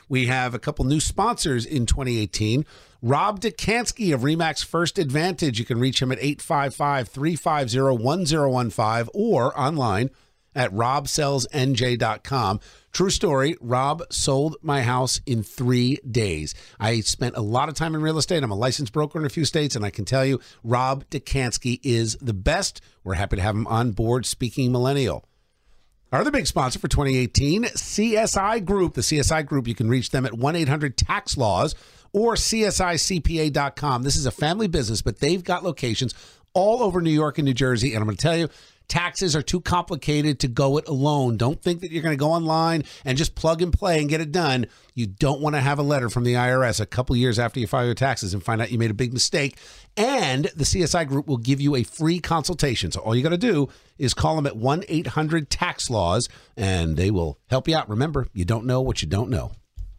we have a couple new sponsors in 2018. Rob Dekanski of RE/MAX First Advantage. You can reach him at 855-350-1015 or online at robsellsnj.com. True story, Rob sold my house in 3 days. I spent a lot of time in real estate. I'm a licensed broker in a few states, and I can tell you, Rob Dekanski is the best. We're happy to have him on board, Speaking Millennial. Our other big sponsor for 2018, CSI Group. The CSI Group, you can reach them at 1-800-TAX-LAWS or CSICPA.com. This is a family business, but they've got locations all over New York and New Jersey, and I'm going to tell you, taxes are too complicated to go it alone. Don't think that you're going to go online and just plug and play and get it done. You don't want to have a letter from the IRS a couple years after you file your taxes and find out you made a big mistake. And the CSI Group will give you a free consultation. So all you got to do is call them at 1-800-TAX-LAWS, and they will help you out. Remember, you don't know what you don't know.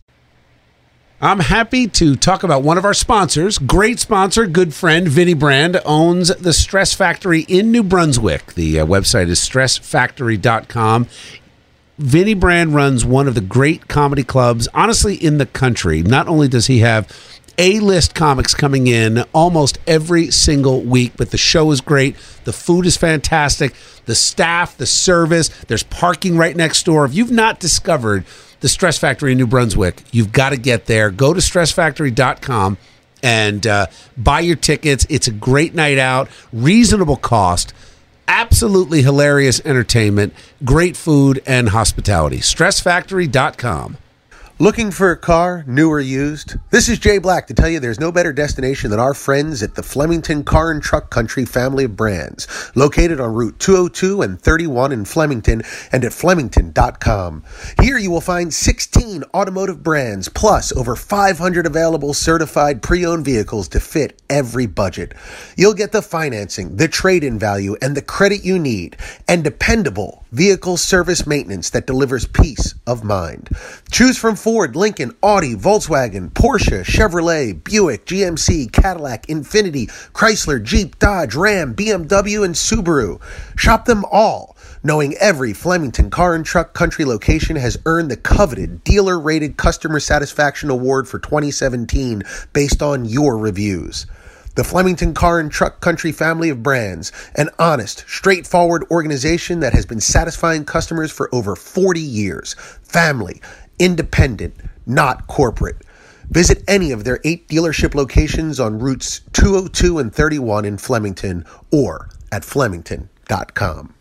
I'm happy to talk about one of our sponsors. Great sponsor, good friend, Vinny Brand, owns the Stress Factory in New Brunswick. The website is stressfactory.com. Vinny Brand runs one of the great comedy clubs, honestly, in the country. Not only does he have A-list comics coming in almost every single week, but the show is great. The food is fantastic. The staff, the service, there's parking right next door. If you've not discovered the Stress Factory in New Brunswick, you've got to get there. Go to stressfactory.com and buy your tickets. It's a great night out, reasonable cost, absolutely hilarious entertainment, great food and hospitality. Stressfactory.com. Looking for a car, new or used? This is Jay Black to tell you there's no better destination than our friends at the Flemington Car and Truck Country family of brands, located on Route 202 and 31 in Flemington and at flemington.com. Here you will find 16 automotive brands, plus over 500 available certified pre-owned vehicles to fit every budget. You'll get the financing, the trade-in value, and the credit you need, and dependable vehicle service maintenance that delivers peace of mind. Choose from Ford, Lincoln, Audi, Volkswagen, Porsche, Chevrolet, Buick, GMC, Cadillac, Infiniti, Chrysler, Jeep, Dodge, Ram, BMW, and Subaru. Shop them all, knowing every Flemington Car and Truck Country location has earned the coveted dealer-rated customer satisfaction award for 2017 based on your reviews. The Flemington Car and Truck Country family of brands, an honest, straightforward organization that has been satisfying customers for over 40 years. Family, independent, not corporate. Visit any of their 8 dealership locations on routes 202 and 31 in Flemington or at flemington.com.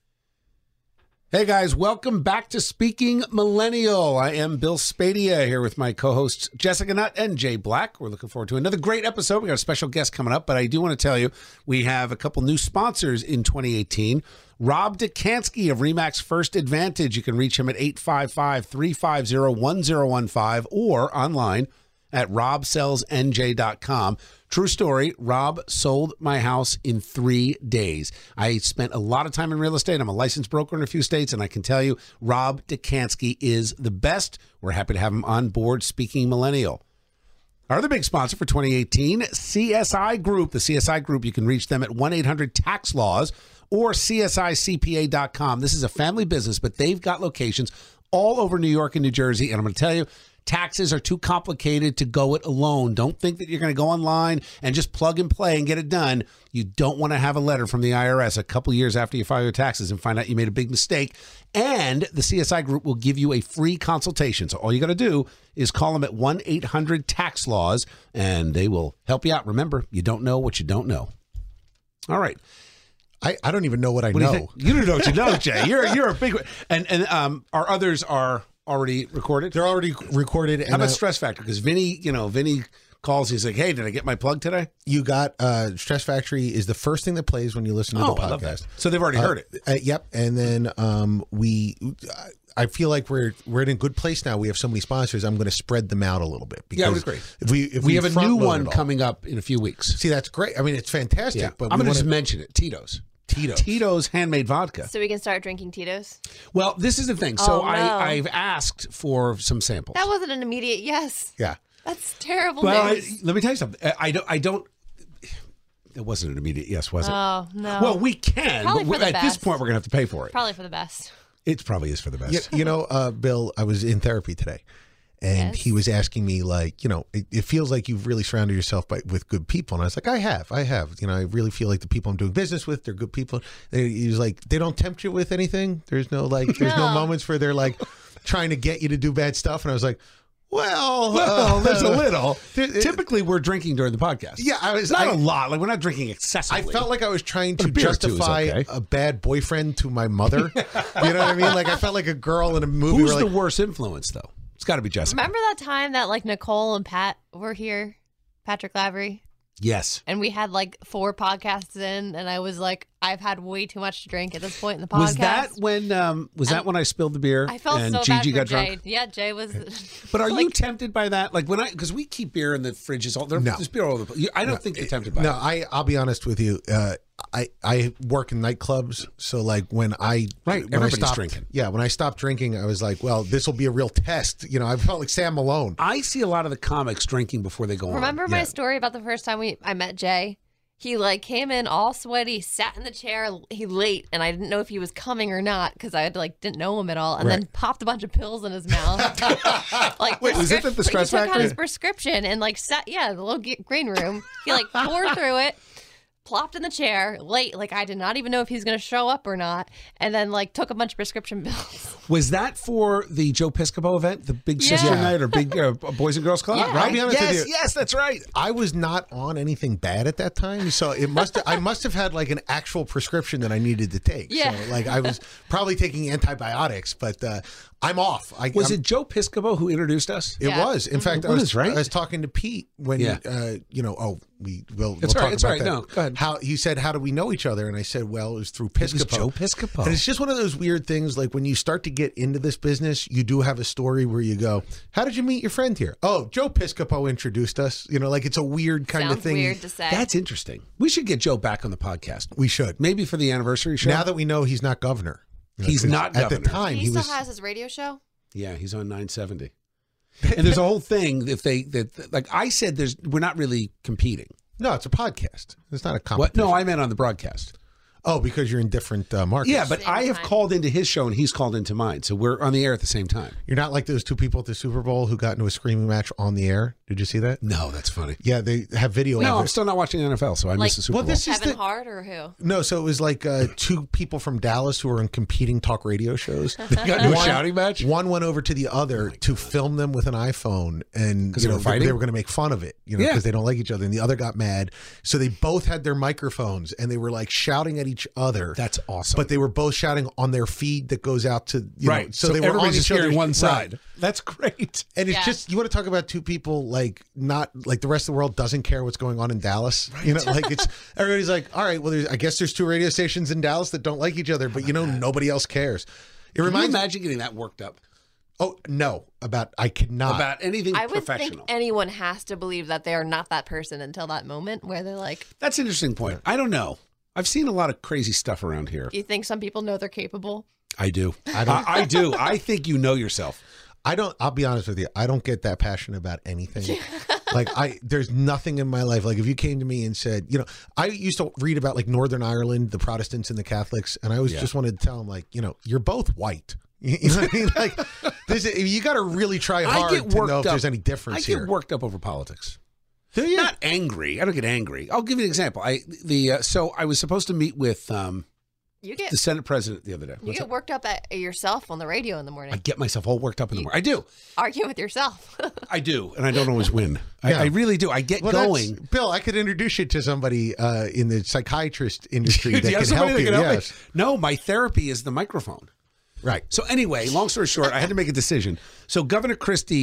Hey guys, welcome back to Speaking Millennial. I am Bill Spadia here with my co-hosts Jessica Nutt and Jay Black. We're looking forward to another great episode. We got a special guest coming up, but I do want to tell you we have a couple new sponsors in 2018. Rob Dekanski of RE/MAX First Advantage. You can reach him at 855-350-1015 or online at robsellsnj.com. True story, Rob sold my house in 3 days. I spent a lot of time in real estate. I'm a licensed broker in a few states, and I can tell you, Rob Dekanski is the best. We're happy to have him on board, Speaking Millennial. Our other big sponsor for 2018, CSI Group. The CSI Group, you can reach them at 1-800-TAX-LAWS or CSICPA.com. This is a family business, but they've got locations all over New York and New Jersey, and I'm going to tell you, taxes are too complicated to go it alone. Don't think that you're going to go online and just plug and play and get it done. You don't want to have a letter from the IRS a couple years after you file your taxes and find out you made a big mistake. And the CSI Group will give you a free consultation. So all you got to do is call them at 1-800-TAX-LAWS, and they will help you out. Remember, you don't know what you don't know. All right. I don't even know what I know. You don't know what you know, Jay. You're a big and our others are already recorded. They're already recorded. How about Stress Factor? Because Vinny calls. He's like, "Hey, did I get my plug today?" You got Stress Factory is the first thing that plays when you listen to the podcast. I love that. So they've already heard it. Yep. And then I feel like we're in a good place now. We have so many sponsors. I'm going to spread them out a little bit. Yeah, that's great. If we have a new one coming up in a few weeks. See, that's great. I mean, it's fantastic. Yeah. But I'm going to just mention it. Tito's handmade vodka. So we can start drinking Tito's? Well, this is the thing. So I've asked for some samples. That wasn't an immediate yes. Yeah. That's terrible news. Let me tell you something. I don't. It wasn't an immediate yes, was it? Oh, no. Well, we can. Probably but for the at this point, we're going to have to pay for it. Probably for the best. It probably is for the best. You know, Bill, I was in therapy today. And Yes. he was asking me, like, it feels like you've really surrounded yourself with good people. And I was like, I have. I really feel like the people I'm doing business with, they're good people. He was like, they don't tempt you with anything. There's no No. moments where they're like trying to get you to do bad stuff. And I was like, well, there's a little. There- Typically, we're drinking during the podcast. Yeah, Not a lot. Like we're not drinking excessively. I felt like I was trying to a beer or two is justify okay. a bad boyfriend to my mother. You know what I mean? Like I felt like a girl in a movie. Who's where, the like, worst influence, though? It's got to be Jessica. Remember that time that like Nicole and Pat were here, Patrick Lavery, Yes. and we had like 4 podcasts in, and I was like, I've had way too much to drink at this point in the podcast. Was that when I spilled the beer I felt and so Gigi bad got for Jay. drunk? Yeah, Jay was. But are you like, tempted by that? Like because we keep beer in the fridges all there's beer all over the place. I don't think you're tempted by No, it. I'll be honest with you. I work in nightclubs, so like when I everybody's stopped drinking. Yeah, when I stopped drinking, I was like, well, this will be a real test. I felt like Sam Malone. I see a lot of the comics drinking before they go on. Remember my Yeah. story about the first time I met Jay? He like came in all sweaty, sat in the chair, he late, and I didn't know if he was coming or not because I didn't know him at all, and then popped a bunch of pills in his mouth. Like, Wait, was it at the Stress he took out Factory? his prescription and like sat, the little green room. He like poured through it. Plopped in the chair late, like I did not even know if he was going to show up or not, and then like took a bunch of prescription pills. Was that for the Joe Piscopo event, the Big Sister Yeah. Night or Big Boys and Girls Club? Yeah. Right? I'll be honest with you. Yes, that's right. I was not on anything bad at that time, so I must have had like an actual prescription that I needed to take. Yeah. So like I was probably taking antibiotics, but I'm off. Was it Joe Piscopo who introduced us? It Yeah. was. In fact, What is right? I was talking to Pete when, Yeah. we'll It's all talk right, it's about all right. that. No, go ahead. How he said, "How do we know each other?" And I said, "Well, it was through was Piscopo." Joe Piscopo. And it's just one of those weird things. Like when you start to get into this business, you do have a story where you go, "How did you meet your friend here?" "Oh, Joe Piscopo introduced us." Like it's a weird kind Sounds of thing. weird to say. That's interesting. We should get Joe back on the podcast. We should. Maybe for the anniversary show. Now that we know he's not governor. He's 'cause not at governor. the time. he He still was. has his radio show. Yeah, he's on 970. And there's a whole thing if like I said, we're not really competing. No, it's a podcast. It's not a What? competition. No, I meant on the broadcast. Oh, because you're in different markets. Yeah, but Same I have time. called into his show and he's called into mine, so we're on the air at the same time. You're not like those 2 people at the Super Bowl who got into a screaming match on the air. Did you see that? No, that's funny. Yeah, they have video No, of I'm it. still not watching the NFL, so I Like- missed the Super Well, Bowl. this is Kevin the Hart or who? no. So it was like 2 people from Dallas who were in competing talk radio shows. They got into a shouting match. One went over to the other to film them with an iPhone, and 'Cause they were they fighting? were going to make fun of it, because Yeah. they don't like each other. And the other got mad, so they both had their microphones and they were like shouting at each other. That's awesome. But they were both shouting on their feed that goes out to Right. So they were on everybody's just each hearing other's one right. side. That's great. And it's Yeah. just you want to talk about 2 people like not like the rest of the world doesn't care what's going on in Dallas. Like it's everybody's like, all right, well, I guess there's 2 radio stations in Dallas that don't like each other, but nobody else cares. It Can you reminds me. imagine getting that worked up Oh no, I could not. about anything I would think professional? anyone has to believe that they are not that person until that moment where they're like, That's an interesting point. I don't know. I've seen a lot of crazy stuff around here. you think some people know they're capable? I do. I don't- I do. I think you know yourself. I'll be honest with you. I don't get that passionate about anything. There's nothing in my life. Like if you came to me and said, I used to read about like Northern Ireland, the Protestants and the Catholics, and I always just wanted to tell them like, you're both white. You know what I mean? Like, you got to really try hard to know if there's any difference I get here. worked up over politics. Do you? Not angry. I don't get angry. I'll give you an example. So I was supposed to meet with You get the Senate president the other day. you What's get up? worked up at yourself on the radio in the I morning, get myself all worked up in the morning. I do. arguing with yourself. I do, and I don't always win. Yeah. I really do. I get Well, going. Bill, I could introduce you to somebody in the psychiatrist industry Do that you have can somebody help that you. can help me? Yes. No, my therapy is the microphone. Right. So anyway, long story short, I had to make a decision. So Governor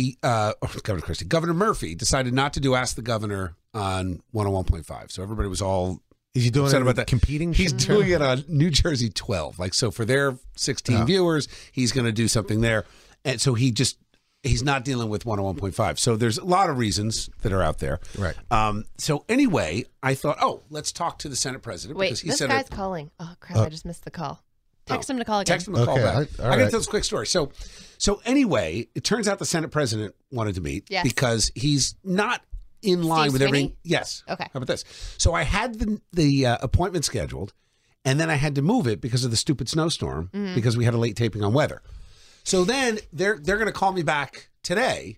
Murphy decided not to do Ask the Governor on 101.5. So everybody was all Is he doing upset it about with that. competing? He's shows? doing it on New Jersey 12. Like, so for their 16 viewers, he's going to do something there. And so he's not dealing with 101.5. So there's a lot of reasons that are out there. Right. So anyway, I thought, let's talk to the Senate president. Wait, because he this said guy's calling. Oh crap! I just missed the call. Text him to call again. Text him a call Okay, back. all I right. got to tell this quick story. So anyway, it turns out the Senate president wanted to meet Yes. because he's not in line Steve with everything. Sweeney? Yes. Okay. How about this? So I had the appointment scheduled, and then I had to move it because of the stupid snowstorm Mm-hmm. because we had a late taping on weather. So then they're going to call me back today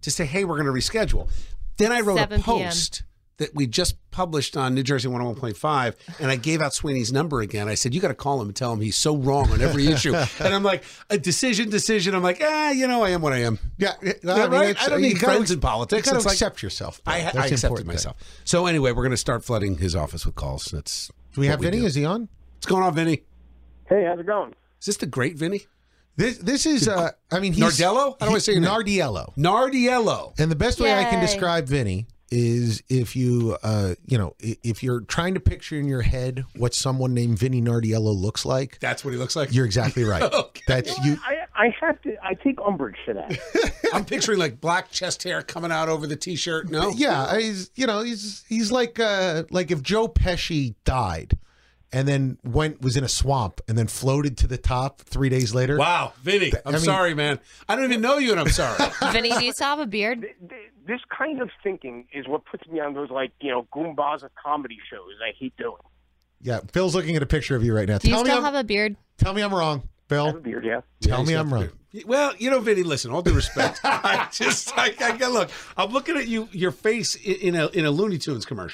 to say, hey, we're going to reschedule. Then I wrote a 7 p.m. post that we just published on New Jersey 101.5, and I gave out Sweeney's number again. I said, you got to call him and tell him he's so wrong on every issue. And I'm like, a decision. I'm like, I am what I am. Yeah, Right? I don't need friends in politics. You got It's to like- accept yourself. Bill. I That's accepted important myself. thing. So anyway, we're going to start flooding his office with calls. That's Do we have what Vinny? do. Is he on? What's going on, Vinny? Hey, how's it going? Is this the great Vinny? This is I mean he's Nardello? How do I say your name? Nardiello. Nardiello. And the best way I can Yay. describe Vinny is if you if you're trying to picture in your head what someone named Vinny Nardiello looks like, That's what he looks like. you're exactly right. Okay. That's you. I take umbrage to that. I'm picturing like black chest hair coming out over the t-shirt. No? Yeah, he's like if Joe Pesci died and then was in a swamp and then floated to the top 3 days later. Wow, Vinny. I'm sorry, man. I don't even know you, and I'm sorry. Vinny, do you still have a beard? This kind of thinking is what puts me on those, Goombas of comedy shows I hate doing. Yeah, Phil's looking at a picture of you right now. Do you still have a beard? Tell me I'm wrong, I have a Phil. beard, yeah. Tell me I'm wrong. Well, Vinny, listen, all due respect. I look, I'm looking at your face in a Looney Tunes commercial.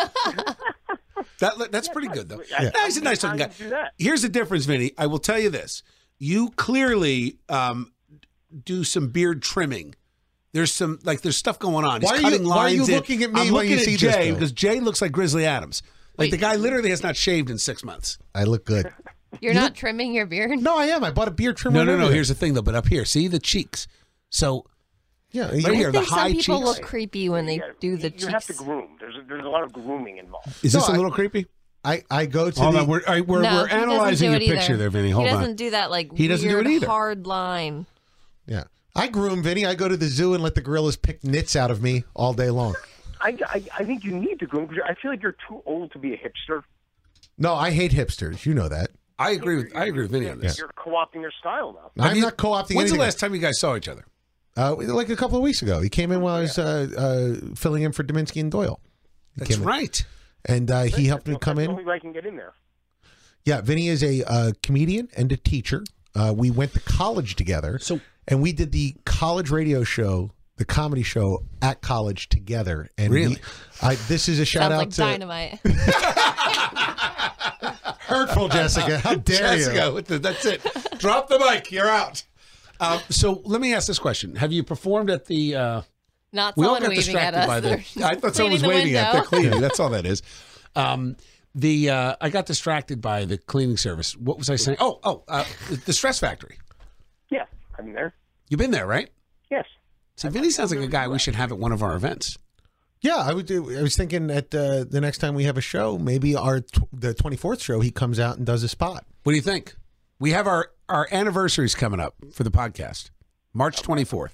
That's pretty good, though. Yeah. He's a nice looking guy. Do that. Here's the difference, Vinny. I will tell you this. You clearly do some beard trimming. There's stuff going on. He's Why are cutting you- why are you lines in. looking at me I'm when you looking see at this, Jay Phil? because Jay looks like Grizzly Adams. Like Wait. the guy literally has not shaved in 6 months. I look good. You're not trimming your beard? No, I am. I bought a beard trimmer. No. and everything. Here's the thing, though. But up here, see the cheeks. So Yeah, Right you- here, I the think high some people cheeks. look creepy when they Yeah, do the you cheeks. have to groom. There's a lot of grooming involved. is this No, a little creepy? I go to Hold the. on, we're No, he doesn't analyzing do your it either. picture there, Vinny. Hold he on. doesn't do that He doesn't do weird, it either. hard line. Yeah, I groom Vinny. I go to the zoo and let the gorillas pick nits out of me all day long. I think you need to groom because I feel like you're too old to be a hipster. No, I hate hipsters. You know that. I agree with Vinny on this. You're co-opting their style now. I'm not co-opting When's anything. the last time you guys saw each other? Like a couple of weeks ago, he came in while I was filling in for Dominski and Doyle. He That's came in. right. And he helped me That's come the in. only way I can get in there. Yeah, Vinny is a comedian and a teacher. We went to college together. And we did the college radio show, the comedy show at college together. And Really? this is a shout Sounds out like to dynamite. hurtful Jessica. How dare you? Jessica, that's it. Drop the mic. You're out. So let me ask this question: have you performed at the? Not We all someone got waving at distracted us. by the. They're I thought someone was cleaning the waving at. They're window. cleaning. That's all that is. I got distracted by the cleaning service. What was I saying? The Stress Factory. Yeah, I've been there. You've been there, right? Yes. See, Vinny sounds like a guy we should have at one of our events. Yeah, I was thinking at the next time we have a show, maybe the 24th show, he comes out and does a spot. What do you think? We have our anniversaries coming up for the podcast, March 24th.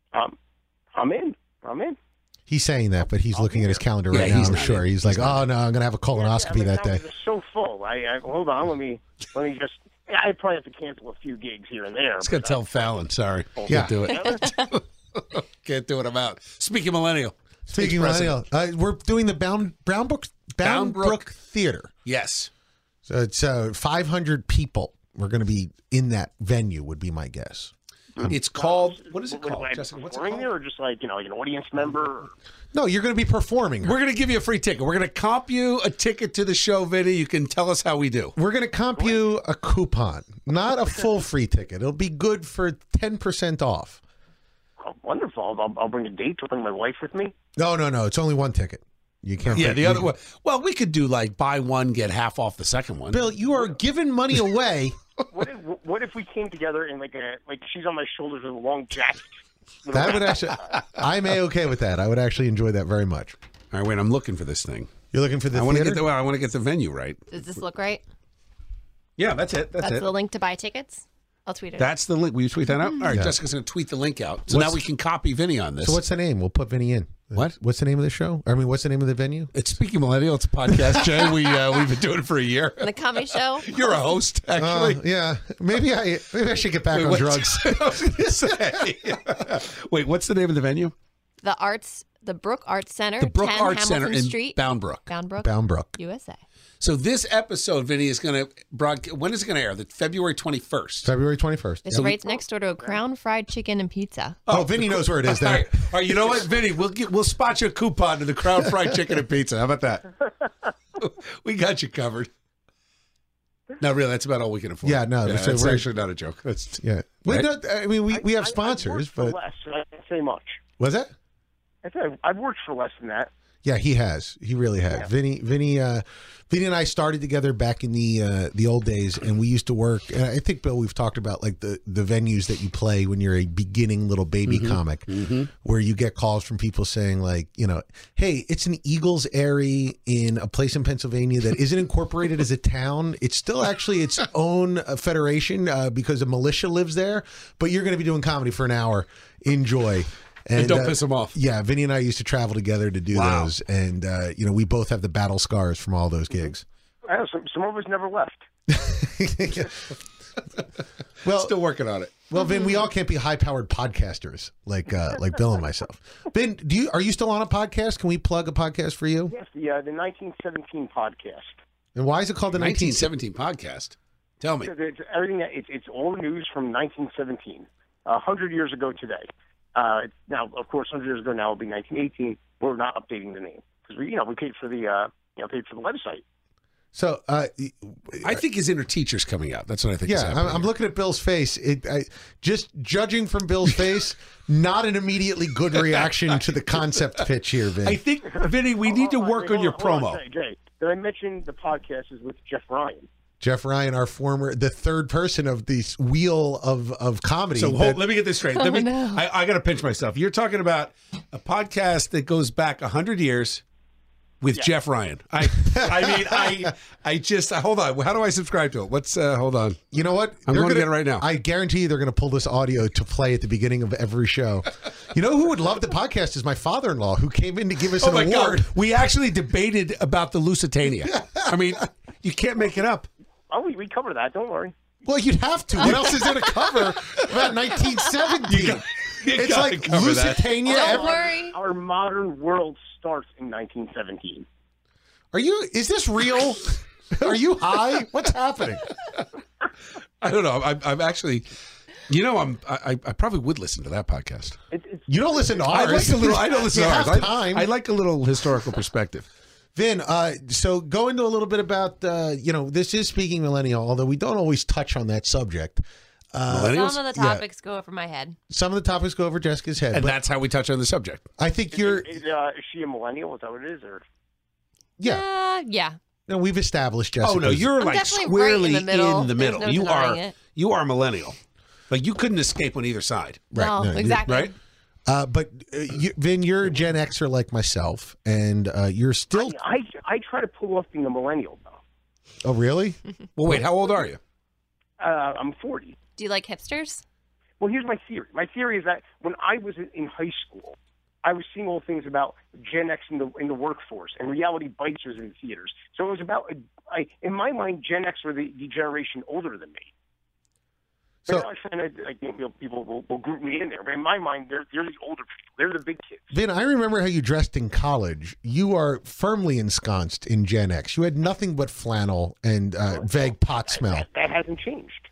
I'm in. He's saying that, but he's looking at his calendar Yeah, right now. he's I'm not sure in. he's like, "Oh no, I'm gonna have a colonoscopy that day." It's so full. I hold on. Let me just. I probably have to cancel a few gigs here and there. Just gonna tell Fallon. Sorry, Yeah. can't do it. Can't do it. I'm out. Speaking millennial. Speaking of millennial, we're doing the Boundbrook Theater. Yes. So it's 500 people. We're going to be in that venue, would be my guess. It's called. What is it Would called, I Jessica? What's it performing called? there, or just like an audience member? No, you're going to be performing. We're gonna give you a free ticket. We're gonna comp you a ticket to the show, Vinny. You can tell us how we do. We're going to comp you a coupon, not a full free ticket. It'll be good for 10% off. Oh, wonderful. I'll bring a date. I'll bring my wife with me. No. It's only one ticket. You can't. Yeah, the other one. Well, we could do like buy one get half off the second one. Bill, you are giving money away. What if we came together in like she's on my shoulders with a long jacket? That would actually. I'm okay with that. I would actually enjoy that very much. All right, wait. I'm looking for this thing. You're looking for the I want to theater? get the venue right. Does this look right? Yeah, that's it. That's the link to buy tickets. I'll tweet it. That's the link. Will you tweet that out? All right, Yeah. Jessica's going to tweet the link out. So What's- now we can copy Vinny on this. So what's the name? We'll put Vinny in. What? What's the name of the show? I mean, what's the name of the venue? It's Speaking Millennial. It's a podcast, Jay. We've been doing it for a year. The comedy show. You're a host, actually. Yeah. Maybe I should get back Wait, on what's- drugs. I was going to say. Wait, what's the name of the venue? The Arts The Brook Arts Center. The Brook 10 Arts Center Hamilton in Street, Bound Brook. Bound Brook, USA. So this episode, Vinny, is going to broadcast. When is it going to air? The February 21st. February 21st. It's right next door to a Crown Fried Chicken and Pizza. Oh, Vinny knows where it is All there. right. All right, you know what, Vinny? We'll spot you a coupon to the Crown Fried Chicken and Pizza. How about that? We got you covered. No, really, that's about all we can afford. Yeah, no, so that's we're- actually not a joke. That's Yeah. Right? I mean, we have sponsors, I've worked but for less, so I can't say much. was that? I said I've worked for less than that. Yeah, he has. He really has. Yeah. Vinny and I started together back in the old days, and we used to work. And I think, Bill, we've talked about like the venues that you play when you're a beginning little baby comic, where you get calls from people saying like, you know, hey, it's an Eagles Airy in a place in Pennsylvania that isn't incorporated as a town. It's still actually its own federation because a militia lives there, but you're going to be doing comedy for an hour. Enjoy. And don't piss them off. Yeah, Vinny and I used to travel together to do those, and you know, we both have the battle scars from all those gigs. I know some of us never left. Well, Still working on it. well, Vin, we all can't be high-powered podcasters like Bill and myself. Vin, are you still on a podcast? Can we plug a podcast for you? Yes, the 1917 podcast. And why is it called the 1917 podcast. Tell me. It's everything that it's all news from 1917, 100 years ago today. Now, of course, 100 years ago now will be 1918. We're not updating the name because we paid for the paid for the website. So, I think his inner teacher's coming out. That's what I think. is yeah, happening I'm here. looking at Bill's face. Just judging from Bill's face, not an immediately good reaction to the concept pitch here, Vin. I think, Vinny, we need to work on your promo. Jay, did I mention the podcast is with Jeff Ryan? Jeff Ryan, the third person of this wheel of comedy. So that- let me get this straight. Oh, no. I got to pinch myself. You're talking about a podcast that goes back 100 years with Jeff Ryan. I just hold on. How do I subscribe to it? What's hold on. You know what? I'm They're going to gonna- get it right now. I guarantee you they're going to pull this audio to play at the beginning of every show. You know who would love the podcast is my father-in-law, who came in to give us Oh an my award. God! We actually debated about the Lusitania. I mean, you can't make it up. Oh, we covered that. Don't worry. Well, you'd have to. What else is there to cover about 1917? It's gotta like cover that. Lusitania. Don't worry. Our modern world starts in 1917. Is this real? Are you high? What's happening? I don't know. I'm actually. You know, I probably would listen to that podcast. It's You don't listen to I ours. like a little. I don't listen You to have ours. time. I like a little historical perspective. Vin, so go into a little bit about, this is Speaking Millennial, although we don't always touch on that subject. Millennials, Some of the topics go over my head. Some of the topics go over Jessica's head. and but that's how we touch on the subject. I think you're, is she a millennial? Is that what it is? Or Yeah. no, we've established Jessica. Oh no, you're I'm like definitely squarely right in the middle. in the There's middle. no You denying are it. you are millennial. Like you couldn't escape on either side, No, no, you- exactly. right? But Vin, you're a Gen Xer like myself, and you're still. I try to pull off being a millennial though. Oh, really? Well, wait, how old are you? I'm 40. Do you like hipsters? Well, here's my theory. My theory is that when I was in high school, I was seeing all things about Gen X in the workforce, and Reality Bites was in theaters. So it was about, in my mind, Gen X were the generation older than me. So- So I find that people will group me in there, but in my mind, they're the older people. They're the big kids. Vin, I remember how you dressed in college. You are firmly ensconced in Gen X. You had nothing but flannel and vague pot smell. That hasn't changed.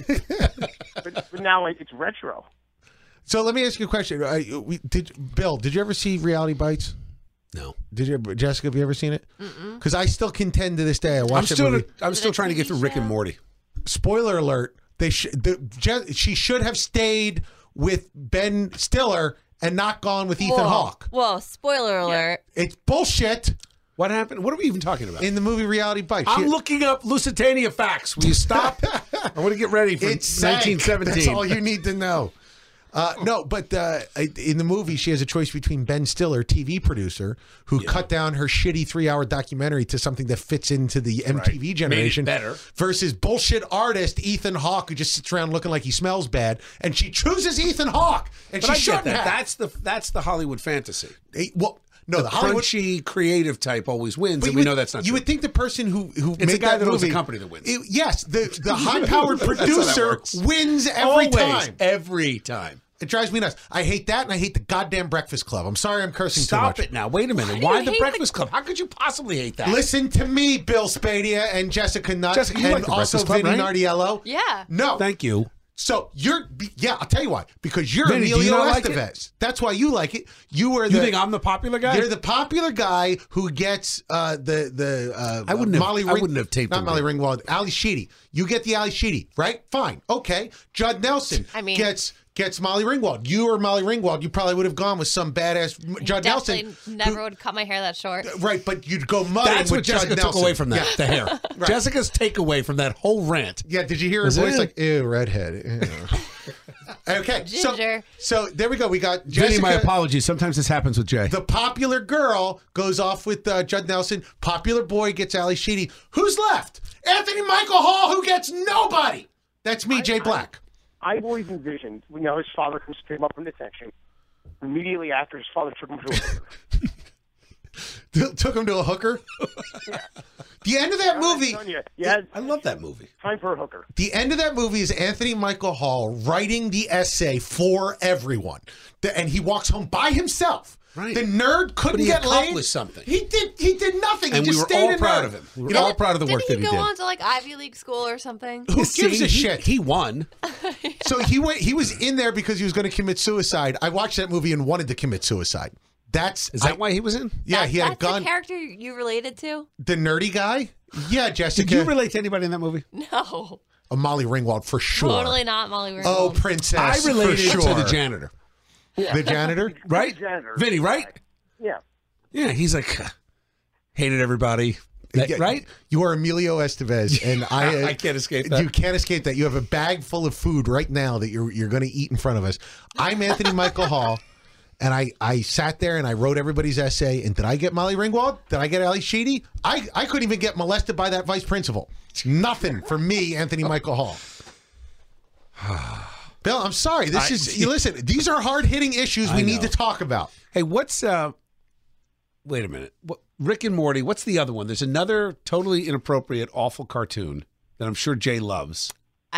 but now it's retro. So let me ask you a question. Bill, did you ever see Reality Bites? No, Did you, Jessica? Have you ever seen it? Because I still contend to this day. I watched the movie. I'm still trying to get through Rick and Morty. Spoiler alert: she should have stayed with Ben Stiller and not gone with Ethan Hawke. Whoa, spoiler alert. It's bullshit. What happened? What are we even talking about? In the movie Reality Bites, I'm looking up Lusitania facts. Will you stop? I want to get ready for it sank. 1917. That's all you need to know. No, but in the movie, she has a choice between Ben Stiller, TV producer, who cut down her shitty 3-hour documentary to something that fits into the MTV generation, Made it better. versus bullshit artist Ethan Hawke, who just sits around looking like he smells bad, and she chooses Ethan Hawke, and But she I get shouldn't that. have. That's the Hollywood fantasy. Well, no, the Hollywood. Crunchy, creative type always wins, But and you we would- know that's not You true. would think the person who It's made a guy that owns movie, a company that wins. Yes, the high-powered That's how that producer works. wins every Always, time. every time. It drives me nuts. I hate that, and I hate the goddamn Breakfast Club. I'm sorry I'm cursing too Stop much. it now. Wait a minute. do you Why the hate Breakfast Club? How could you possibly hate that? Listen to me, Bill Spadia and Jessica Nutt, Jessica, you and like the also Breakfast Club, Vinny right? Nardiello. Yeah. No. Thank you. So I'll tell you why. Because you're Vinny, do you Emilio not like Estevez. That's why you like it. You were You think I'm the popular guy? You're the popular guy who gets I wouldn't have taped not him Molly in. Ringwald, Ali Sheedy. You get the Ali Sheedy, right? Fine, okay. Judd Nelson gets Molly Ringwald. You or Molly Ringwald, you probably would have gone with some badass Judd Definitely Nelson. never would cut my hair that short. Right, but you'd go mudding That's with what Judd Jessica Nelson. took away from that, Yeah. the hair. Jessica's takeaway from that whole rant. Yeah, did you hear her Was voice it? like, ew, redhead? Ew. Okay, Ginger. So there we go. We got Vinny, Jessica. my apologies. Sometimes this happens with Jay. The popular girl goes off with Judd Nelson. Popular boy gets Ali Sheedy. Who's left? Anthony Michael Hall, who gets nobody. That's me, Jay Black. I've always envisioned, his father comes to pick him up from detention. Immediately after, his father took him to a Took him to a hooker. The end of that movie. I love that movie. Time for a hooker. The end of that movie is Anthony Michael Hall writing the essay for everyone, and he walks home by himself. Right. The nerd couldn't But he get laid. accomplished something. He did nothing. And he we just were stayed all a proud nerd. of him. We You were know, all proud of the work Didn't that he he go did. on to like Ivy League school or something? Who gives a shit? He won. So he was in there because he was going to commit suicide. I watched that movie and wanted to commit suicide. Is that why he was in? Yeah, he had a That's gun. the character you related to? The nerdy guy? Yeah, Jessica. Did you relate to anybody in that movie? No. Molly Ringwald for sure. Totally not Molly Ringwald. Oh, Princess. I related for sure. to the janitor. The janitor? Right? The janitor. Vinny, right? Yeah. Yeah, he's like, hated everybody. Right? You are Emilio Estevez, and I can't escape that. You can't escape that. You have a bag full of food right now that you're going to eat in front of us. I'm Anthony Michael Hall, and I sat there and I wrote everybody's essay. And did I get Molly Ringwald? Did I get Ali Sheedy? I couldn't even get molested by that vice principal. Nothing for me, Anthony Michael Hall. Bill, I'm sorry. Listen, these are hard-hitting issues we need to talk about. Hey, what's wait a minute. Rick and Morty, what's the other one? There's another totally inappropriate, awful cartoon that I'm sure Jay loves.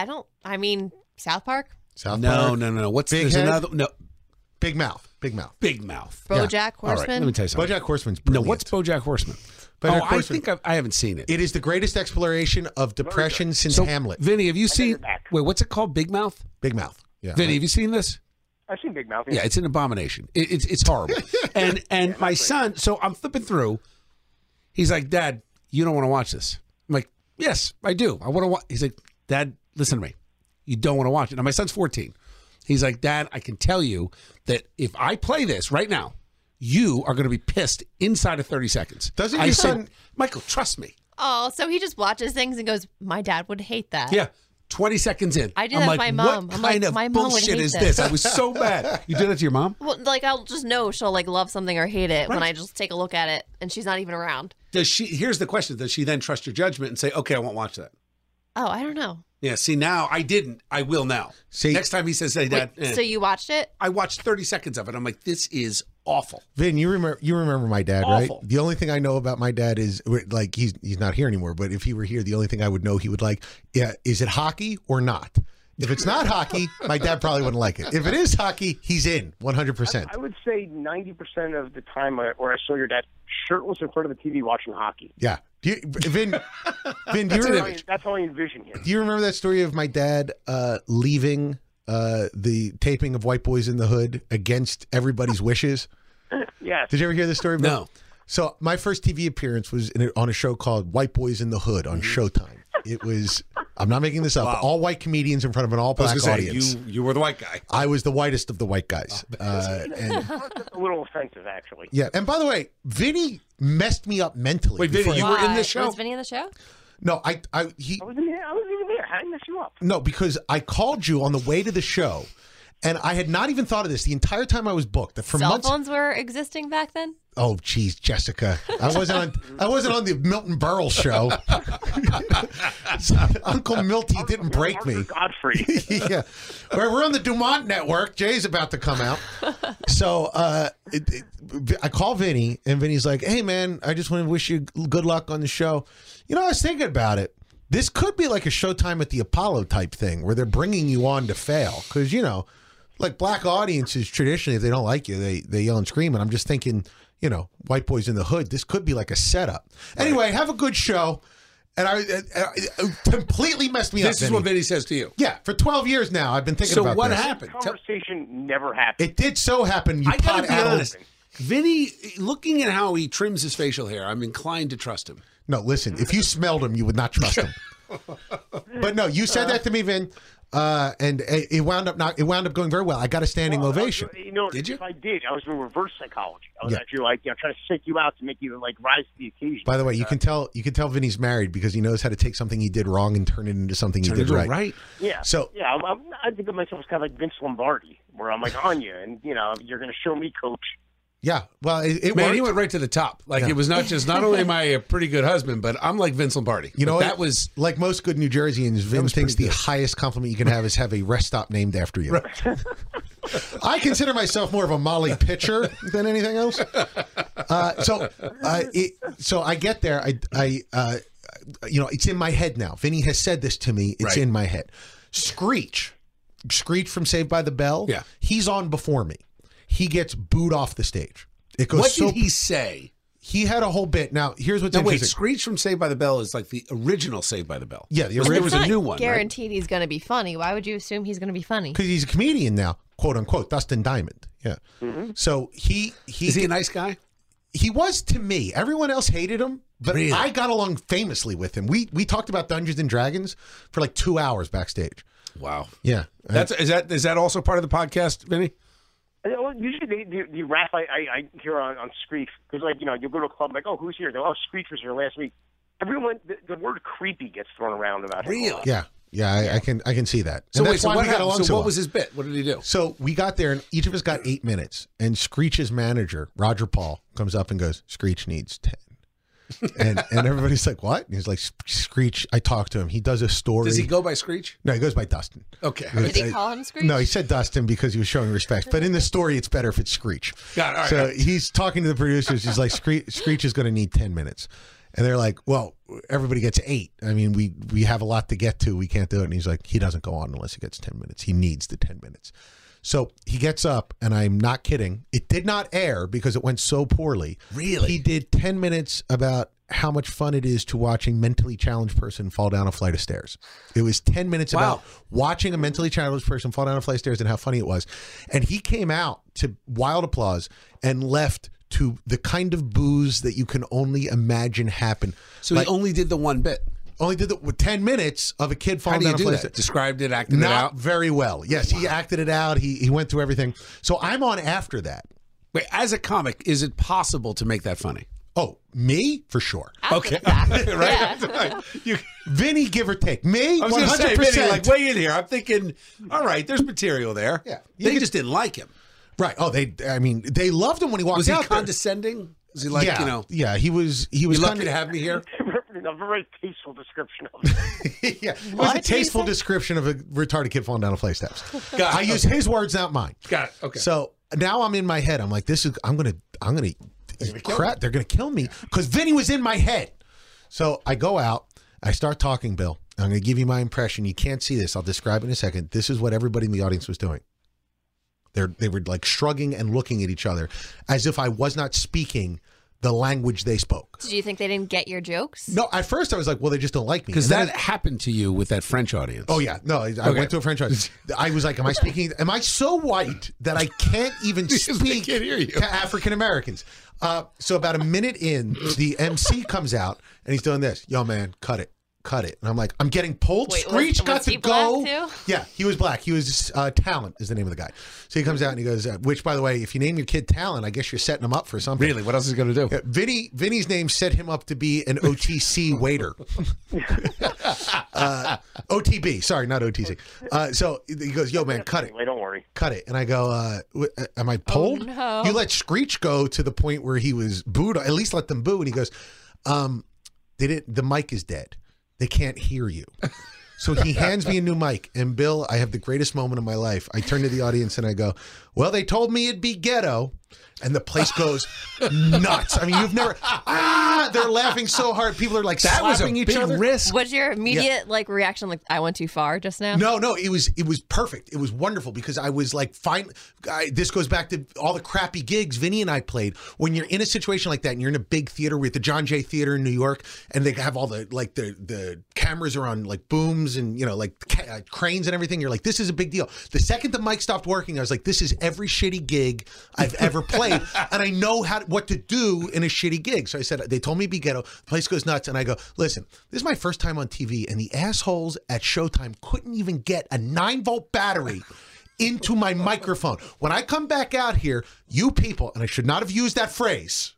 South Park? South No. Park. There's Head? another Big Mouth. Big Mouth. BoJack All right, Horseman? let me tell you something. BoJack Horseman's No, brilliant. what's BoJack Horseman? BoJack I Horseman. think I haven't seen it. It is the greatest exploration of depression since So, Hamlet. Vinny, have you seen? it back. Wait, what's it called? Big Mouth. Big Mouth. Yeah. Vinny, have you seen this? I've seen Big Mouth. Yeah, it's an abomination. It's horrible. and my son, so I'm flipping through. He's like, Dad, you don't want to watch this. I'm like, yes, I do. I want to watch. He's like, Dad, listen to me. You don't want to watch it. Now, my son's 14. He's like, Dad, I can tell you that if I play this right now, you are going to be pissed inside of 30 seconds. Doesn't I your said, son- Michael, trust me. Oh, so he just watches things and goes, my dad would hate that. Yeah. 20 seconds in. I do I'm that like, with my mom. What I'm kind like, of my mom would bullshit hate is this. this? I was so mad. You did it to your mom? Well, I'll just know she'll love something or hate it when Right. I just take a look at it and she's not even around. Does she? Here's the question: does she then trust your judgment and say, "Okay, I won't watch that"? Oh, I don't know. Yeah. See, now I didn't. I will now. See- next time he says, "Hey, Dad," So you watched it? I watched 30 seconds of it. I'm like, this is awful. Vin, you remember my dad, Awful. right? The only thing I know about my dad is like he's not here anymore. But if he were here, the only thing I would know he would like, is it hockey or not? If it's not hockey, my dad probably wouldn't like it. If it is hockey, he's in 100%. I would say 90% of the time where I saw your dad shirtless in front of the TV watching hockey. Yeah, Vin, That's how I envision him. do you remember that story of my dad leaving the taping of White Boys in the Hood against everybody's wishes? Yes. Did you ever hear this story? Bill? No. So my first TV appearance was on a show called White Boys in the Hood on Showtime. It was, I'm not making this up, Wow. all white comedians in front of an all I was black gonna say, audience. you were the white guy. I was the whitest of the white guys. And A little offensive, actually. yeah, and by the way, Vinny messed me up mentally. Wait, Vinny, before- you were in Why? this show? Was Vinny in the show? No, I wasn't even there. How did I mess you up? no, because I called you on the way to the show, and I had not even thought of this the entire time I was booked. That for Cell months. phones were existing back then? Oh, geez, Jessica, I wasn't on the Milton Berle show. Uncle Milty didn't break me. Godfrey. Yeah, we're on the Dumont Network. Jay's about to come out. So I call Vinny, and Vinny's like, "Hey, man, I just want to wish you good luck on the show." You know, I was thinking about it. This could be like a Showtime at the Apollo type thing, where they're bringing you on to fail, because like black audiences traditionally, if they don't like you, they yell and scream. And I'm just thinking, you know, white boys in the hood. This could be like a setup. Anyway, have a good show. And it completely messed me up. This is what Vinny says to you. Yeah, for 12 years now, I've been thinking So about what this. happened? Conversation never happened. It did so happen. You I gotta pot be adult. honest. Vinny, looking at how he trims his facial hair, I'm inclined to trust him. No, listen. If you smelled him, you would not trust him. But no, you said that to me, Vin, and it wound up going very well. I got a standing ovation. You know, Did you? If I did, I was in reverse psychology. I was Yeah. actually like, trying to shake you out to make you like rise to the occasion. By the way, you can tell Vinny's married because he knows how to take something he did wrong and turn it into something he did right. Yeah. So- yeah, I think of myself as kind of like Vince Lombardi, where I'm like on you, and you're going to show me, coach. Yeah, well, it Man, worked. he went right to the top. Like Yeah. it was not only am I a pretty good husband, but I'm like Vince Lombardi. You know But what? that was like most good New Jerseyans. Vin was thinks pretty the good. highest compliment you can have is have a rest stop named after you. I consider myself more of a Molly pitcher than anything else. So I get there. It's in my head now. Vinny has said this to me. It's Right. in my head. Screech from Saved by the Bell. Yeah. He's on before me. He gets booed off the stage. It goes. what so, did he say? He had a whole bit. Now here's what's Now wait, interesting. Screech from Saved by the Bell is like the original Saved by the Bell. Yeah, the There original. was It's a not new one, right? guaranteed he's going to be funny. Why would you assume he's going to be funny? Because he's a comedian now, quote unquote, Dustin Diamond. Yeah. So he Is he a nice guy? he was to me. Everyone else hated him, but Really? I got along famously with him. We talked about Dungeons and Dragons for like 2 hours backstage. Wow. Yeah. Is that also part of the podcast, Vinny? Well, usually the rap I hear on Screech, because you go to a club like, oh, who's here? They go, oh, Screech was here last week. Everyone, the word creepy gets thrown around about him. Really? Yeah. I can see that. So And wait, that's so why what we got happened? along So so what well. was his bit? What did he do? So we got there, and each of us got 8 minutes. And Screech's manager, Roger Paul, comes up and goes, Screech needs 10. and everybody's like, what? And he's like, Screech, I talked to him. He does a story. Does he go by Screech? No, he goes by Dustin. Okay. Did he call him Screech? No, he said Dustin because he was showing respect. But in the story, it's better if it's Screech. Got it. All right. So he's talking to the producers. He's like, Screech is going to need 10 minutes. And they're like, well, everybody gets 8. I mean, we have a lot to get to. We can't do it. And he's like, he doesn't go on unless he gets 10 minutes. He needs the 10 minutes. So he gets up, and I'm not kidding. It did not air because it went so poorly. Really? He did 10 minutes about how much fun it is to watch a mentally challenged person fall down a flight of stairs. It was 10 minutes Wow. about watching a mentally challenged person fall down a flight of stairs and how funny it was. And he came out to wild applause and left to the kind of booze that you can only imagine happen. So Like, he only did the one bit. only did it with 10 minutes of a kid How falling do you down a do flight of that? stairs. Described it, acted it Not out. very well. Yes, he acted it out. He went through everything. So I'm on after that. Wait, as a comic, is it possible to make that funny? Oh, me? For sure. Okay. Exactly. Right? Yeah. You, Vinny, give or take. Me? I was going to say, 100%. Vinny, like, way in here. I'm thinking, all right, there's material there. Yeah. They just didn't like him. Right. Oh, they loved him when he walked Was he out there. condescending? Was he like, yeah. Yeah, he was you lucky kinda- to have me here? A very tasteful description of it. yeah, it was What a did he tasteful say? description of a retarded kid falling down a flight of steps. Got it. I use his words, not mine. Got it. Okay. So now I'm in my head. I'm like, I'm gonna crap. They're gonna kill me because Vinny was in my head. So I go out. I start talking, Bill. I'm gonna give you my impression. You can't see this. I'll describe it in a second. This is what everybody in the audience was doing. They were like shrugging and looking at each other as if I was not speaking the language they spoke. Did you think they didn't get your jokes? No, at first I was like, well, they just don't like me. Because And then that happened to you with that French audience. Oh yeah, no, I went to a French audience. I was like, am I so white that I can't even They speak can't hear you. to African Americans? So about a minute in, the MC comes out and he's doing this. Yo, man, cut it. And I'm like, I'm getting pulled. Wait, Screech was got he to go. black too? Yeah, he was black. He was Talent is the name of the guy. So he comes out and he goes, which by the way, if you name your kid Talent, I guess you're setting him up for something. Really? What else is he going to do? Yeah, Vinny's name set him up to be an OTC waiter. OTB, sorry, not OTC. So he goes, yo, man, cut it. Anyway, don't worry. Cut it. And I go, am I pulled? no. You let Screech go to the point where he was booed. At least let them boo. And he goes, the mic is dead. They can't hear you. So he hands me a new mic. And Bill, I have the greatest moment of my life. I turn to the audience and I go, Well, they told me it'd be ghetto. And the place goes nuts. I mean, you've never, they're laughing so hard. People are like That was a slapping each big other. risk. Was your immediate like reaction like I went too far just now? No, it was perfect. It was wonderful because I was like, this goes back to all the crappy gigs Vinny and I played. When you're in a situation like that and you're in a big theater with the John Jay Theater in New York, and they have all the like the cameras are on like booms and like cranes and everything. You're like, this is a big deal. The second the mic stopped working, I was like, this is every shitty gig I've ever played. And I know what to do in a shitty gig. So I said, they told me to be ghetto. The place goes nuts. And I go, listen, this is my first time on TV. And the assholes at Showtime couldn't even get a 9-volt battery into my microphone. When I come back out here, you people, and I should not have used that phrase.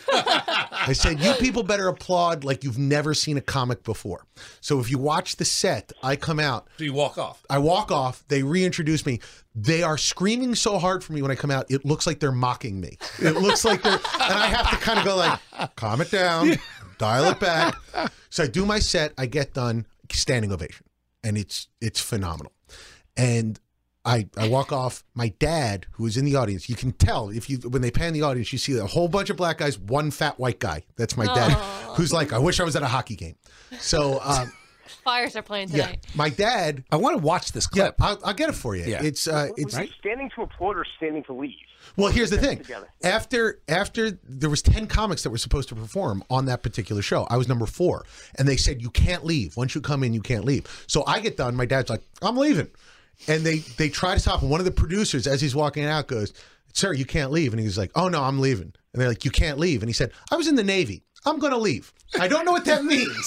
I said, you people better applaud like you've never seen a comic before. So if you watch the set, I come out. So you walk off. I walk off. They reintroduce me. They are screaming so hard for me when I come out. It looks like they're mocking me. It looks like they're, and I have to kind of go like, calm it down, dial it back. So I do my set. I get done, standing ovation, and it's phenomenal. And I walk off. My dad, who is in the audience, you can tell when they pan the audience, you see a whole bunch of black guys, one fat white guy. That's my dad, who's like, I wish I was at a hockey game. So Fires are playing tonight. yeah, my dad. I want to watch this clip. Yeah, I'll get it for you. Yeah. It's Right? Standing to applaud or standing to leave? well. Here's the thing. Together. After there was 10 comics that were supposed to perform on that particular show. I was number 4, and they said you can't leave. Once you come in, you can't leave. So I get done. My dad's like, I'm leaving, and they try to stop him. One of the producers, as he's walking out, goes, "Sir, you can't leave." And he's like, "Oh no, I'm leaving." And they're like, "You can't leave." And he said, "I was in the Navy. I'm going to leave." I don't know what that means.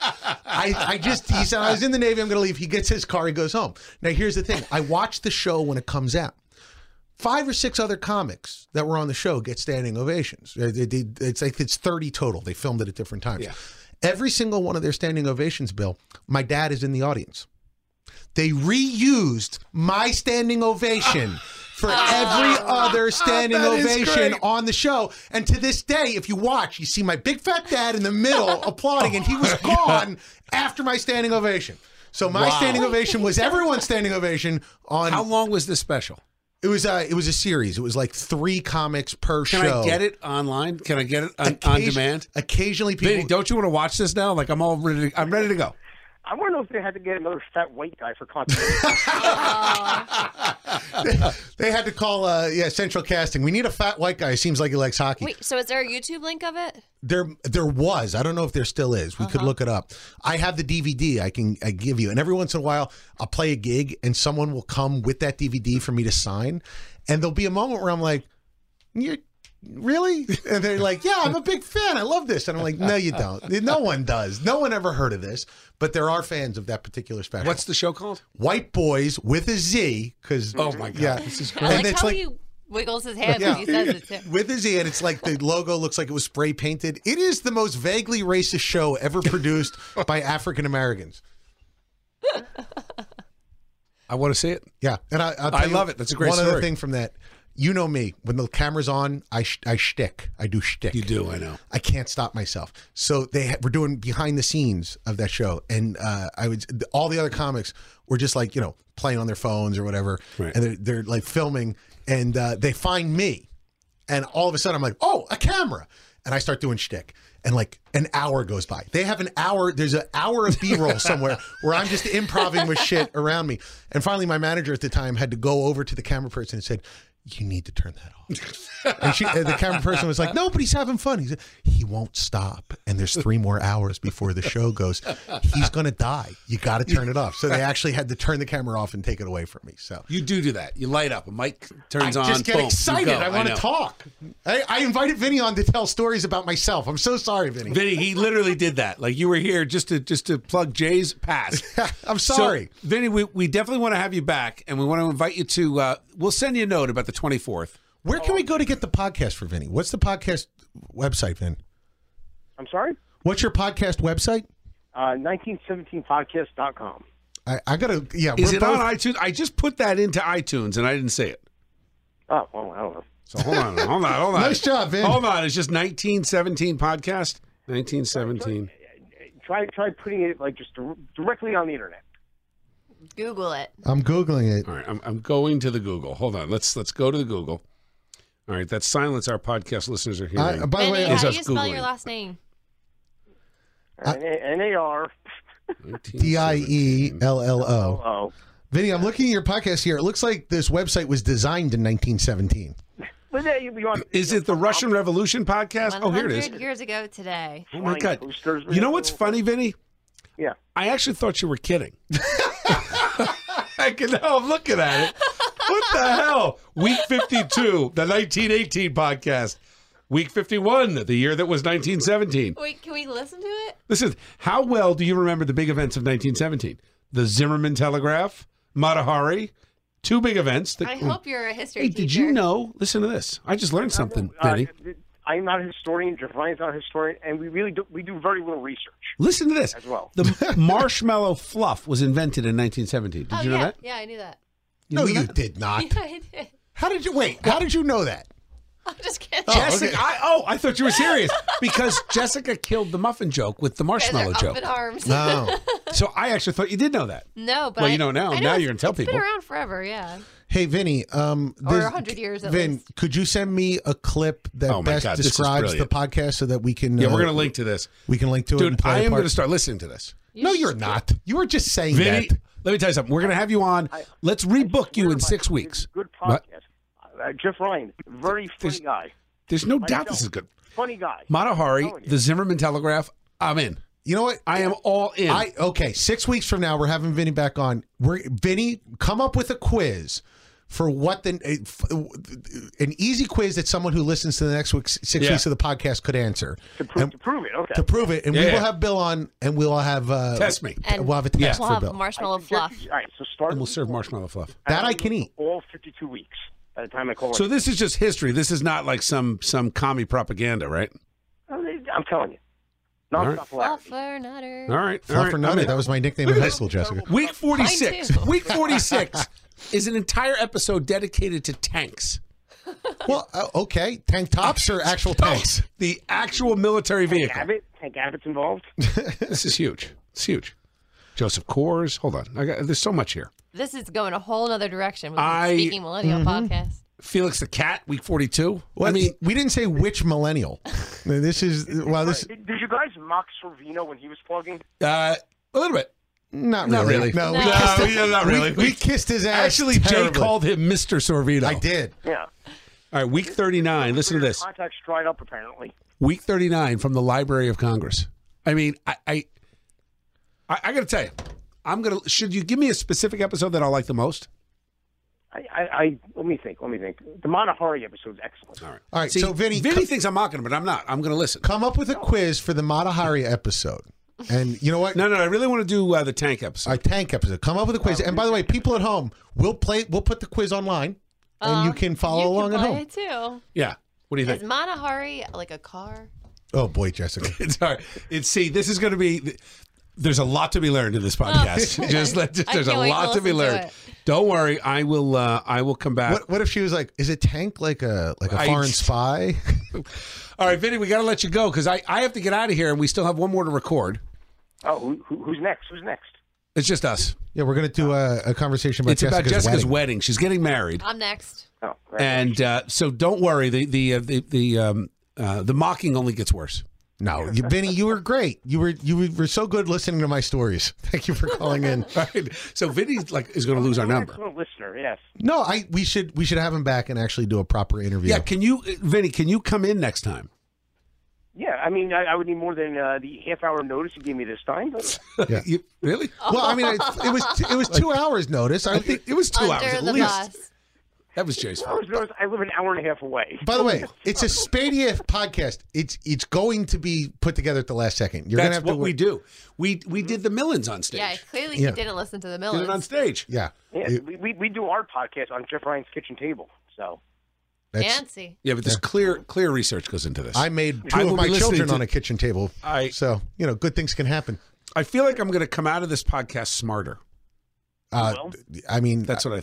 He said, "I was in the Navy. I'm going to leave." He gets his car. He goes home. Now, here's the thing. I watched the show when it comes out. 5 or 6 other comics that were on the show get standing ovations. It's like it's 30 total. They filmed it at different times. Yeah. Every single one of their standing ovations, Bill, my dad is in the audience. They reused my standing ovation for every other standing ovation on the show. And to this day, if you watch, you see my big fat dad in the middle applauding, and he was gone after my standing ovation. So my standing ovation was everyone's standing ovation on. How long was this special? It was a series. It was like 3 comics per show. Can I get it online? Can I get it on demand? Occasionally, people. Vinny, don't you want to watch this now? Like I'm ready to go. I want to know if they had to get another fat white guy for continuity. They had to call Central Casting. We need a fat white guy. Seems like he likes hockey. Wait, so is there a YouTube link of it? There was. I don't know if there still is. We could look it up. I have the DVD I give you. And every once in a while, I'll play a gig and someone will come with that DVD for me to sign. And there'll be a moment where I'm like, "You're really?" And they're like, "Yeah, I'm a big fan. I love this." And I'm like, "No, you don't. No one does. No one ever heard of this." But there are fans of that particular special. What's the show called? White Boys with a Z. Because Oh my God, yeah, this is I great. like how he wiggles his hand when he says it too. with a Z, and it's like the logo looks like it was spray painted. It is the most vaguely racist show ever produced by African Americans. I want to see it. Yeah, and I'll tell I you love it. That's a great one story. other thing from that. You know me. When the camera's on, I shtick. I do shtick. You do, I know. I can't stop myself. So we're doing behind the scenes of that show, and all the other comics were just like playing on their phones or whatever, Right. and they're like filming, and they find me, and all of a sudden I'm like, "Oh, a camera," and I start doing shtick. And like an hour goes by. They have an hour. There's an hour of B-roll somewhere where I'm just improvising with shit around me. And finally, my manager at the time had to go over to the camera person and said, "You need to turn that off." And the camera person was like, "No, but he's having fun." He said, "He won't stop. And there's 3 more hours before the show goes. He's going to die. You got to turn it off." So they actually had to turn the camera off and take it away from me. So You do that. You light up. A mic turns I on. just get boom, you excited. go. I want to know. talk. I invited Vinny on to tell stories about myself. I'm so sorry, Vinny. Vinny, he literally did that. Like you were here just to plug Jay's past. I'm sorry. So, Vinny, we definitely want to have you back, and we want to invite you to. We'll send you a note about the 24th. Where can we go to get the podcast for Vinny? What's the podcast website, Vin? I'm sorry? What's your podcast website? 1917podcast.com. I gotta. Yeah, Is we're it both- on iTunes? I just put that into iTunes, and I didn't see it. Oh, well, I don't know. So hold on. Nice job, Vin. Hold on. It's just 1917 podcast. 1917. Try putting it like just directly on the internet. Google it. I'm Googling it. All right, I'm going to the Google. Hold on. Let's go to the Google. All right, that silence our podcast listeners are hearing. By the way, Vinny, is how us do you spell Googling. your last name? NAR. DIELLO. Oh. Vinny, I'm looking at your podcast here. It looks like this website was designed in 1917. But then you want, Is it the Russian Revolution podcast? Oh, here it is. 100 years ago today. Oh my God! posters You know what's funny, Vinny? Yeah. I actually thought you were kidding. Now I'm looking at it. What the hell? Week 52, the 1918 podcast. Week 51, the year that was 1917. Wait, can we listen to it? Listen, how well do you remember the big events of 1917? The Zimmerman Telegraph, Mata Hari, two big events. I hope you're a history Hey, teacher. did you know? Listen to this. I just learned something, Vinny. I'm not a historian. Jeff Ryan's not a historian, and we do very little research Listen to this. as well. The marshmallow fluff was invented in 1917. Did Oh, you know yeah. that? Yeah, I knew that. No, you did not. Yeah, I did. How did you wait? How did you know that? I'm just kidding. Jessica, I thought you were serious because Jessica killed the muffin joke with the marshmallow Up joke. in arms. No. So I actually thought you did know that. No, but Well, you know now. I Now it's- you're gonna tell it's people. Been around forever, yeah. Hey, Vinny. Or 100 years at Vin, least. could you send me a clip that Oh my best God, this is describes the brilliant. podcast so that we can? Yeah, we're gonna link to this, We can link to it. dude. And play I a am part. gonna start listening to this. No, you're not. You were just saying Vinny, that. let me tell you something. We're gonna have you on. Let's rebook you in 6 weeks. Good What? podcast. Jeff Ryan, very funny guy. There's no doubt this is good. Funny guy. Mata Hari, telling you. the Zimmerman Telegraph. I'm in. You know what? I am all in. Okay. 6 weeks from now, we're having Vinny back on. Vinny, come up with a quiz for what an easy quiz that someone who listens to the next week's 6 Yeah. weeks of the podcast could answer To prove it, okay. to prove it, and Yeah, we will yeah. have Bill on, and we'll have Test me. And we'll have a test We'll for have Bill. marshmallow I suggest fluff. you- All right, so start. And we'll serve marshmallow fluff. That I can eat. All 52 weeks by the time I call So it. this is just history. This is not like some commie propaganda, right? I'm telling you. Non-stop All hilarity. Fluffer, nutter. All right. Fluff or Nutter. That was my nickname in high school, Jessica. Week 46. Mine too. Week 46 is an entire episode dedicated to tanks. Well, okay. Tank tops or actual tanks? The actual military vehicle. Tank Abbott's involved. This is huge. It's huge. Joseph Coors. Hold on. There's so much here. This is going a whole other direction with the I- Speaking Millennial podcast. Felix the Cat, week 42. Well, I mean, we didn't say which millennial. This is this. Did you guys mock Sorvino when he was plugging? A little bit. Not Not really. really. No, we No. kissed him. Yeah, not really. We kissed his ass. Actually, Jay terribly. called him Mr. Sorvino. I did. Yeah. All right, week 39. Listen to this. Contacts dried up, apparently. Week 39 from the Library of Congress. I mean, I got to tell you, should you give me a specific episode that I like the most? Let me think. The Mata Hari episode's excellent. All right. All right, See, so Vinny, thinks I'm mocking him, but I'm not. I'm going to listen. come up with a quiz for the Mata Hari episode. And you know what? No, I really want to do the tank episode. Our tank episode. Come up with a quiz. And by the way, people at home, we'll put the quiz online, and you can follow along you at can home. play it too. Yeah. What do you Is think? Mata Hari like a car? Oh boy, Jessica. It's all right. This is going to be. There's a lot to be learned in this podcast. I there's a can't wait to lot to be listen to learned. it. Don't worry. I will come back. What if she was like, is it tank like a foreign spy? All right, Vinny, we got to let you go because I have to get out of here, and we still have one more to record. Oh, who's next? Who's next? It's just us. Yeah, we're gonna do a conversation about It's about Jessica's wedding. wedding. She's getting married, I'm next. Oh, and so don't worry. The mocking only gets worse. No, Vinny, you were great. You were so good listening to my stories. Thank you for calling in. All right. So Vinny is going to lose our number. Excellent listener, yes. No, we should have him back and actually do a proper interview. Yeah. Vinny? Can you come in next time? Yeah, I mean, I would need more than the half-hour notice you gave me this time. But Yeah. You, really? Well, I mean, it was 2 hours notice. I think. It was 2 hours Under at the least. bus. That was Jay's fault. I live an hour and a half away. By the way, it's a Spadia podcast. It's going to be put together at the last second. You're That's gonna have what to we do. We did the Millens on stage. Yeah, clearly Yeah. he didn't listen to the Did it on Millens. stage. Yeah. Yeah, we do our podcast on Jeff Ryan's kitchen table. So That's, Fancy. Yeah, but there's clear research goes into this. I made I two will of my be listening children to- on a kitchen table. So, good things can happen. I feel like I'm going to come out of this podcast smarter. I mean, That's what I think.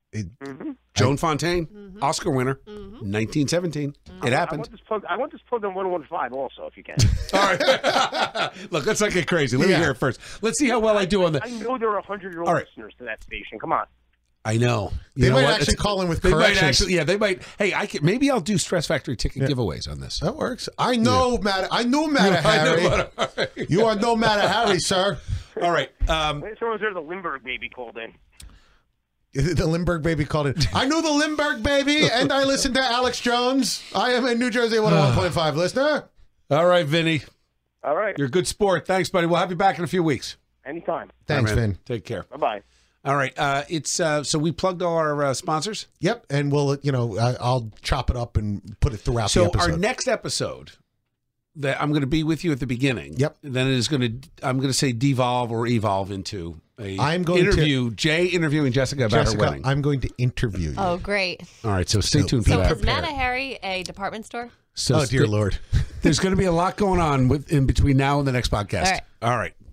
Joan Fontaine, Oscar winner, 1917. It happened. I want this program 115 also, if you can. All right. Look, let's not get crazy. Let me hear it first. Let's see how well I do on the. I know there are 100-year-old listeners to that station. Come on. I know. They might actually call in with corrections. They might. Hey, maybe I'll do Stress Factory ticket giveaways on this. That works. I know, Matt. I know, Matt Harry. You are no Matt Harry, sir. All right. So was there the Lindbergh baby called in? The Lindbergh baby called in. I know the Lindbergh baby, and I listen to Alex Jones. I am a New Jersey 101.5 listener. All right, Vinny. All right. You're a good sport. Thanks, buddy. We'll have you back in a few weeks. Anytime. Thanks, Vin. Vin. Take care. Bye-bye. All right. It's so we plugged all our sponsors. Yep, and we'll I'll chop it up and put it throughout the So episode. our next episode, that I'm going to be with you at the beginning. Yep. Then it is I'm going to say devolve or evolve into a Jay interviewing Jessica about her wedding. I'm going to interview you. Oh, great. All right. So stay tuned for So that. is Matt Harry a department store? So dear Lord. There's going to be a lot going on in between now and the next podcast. All right. All right.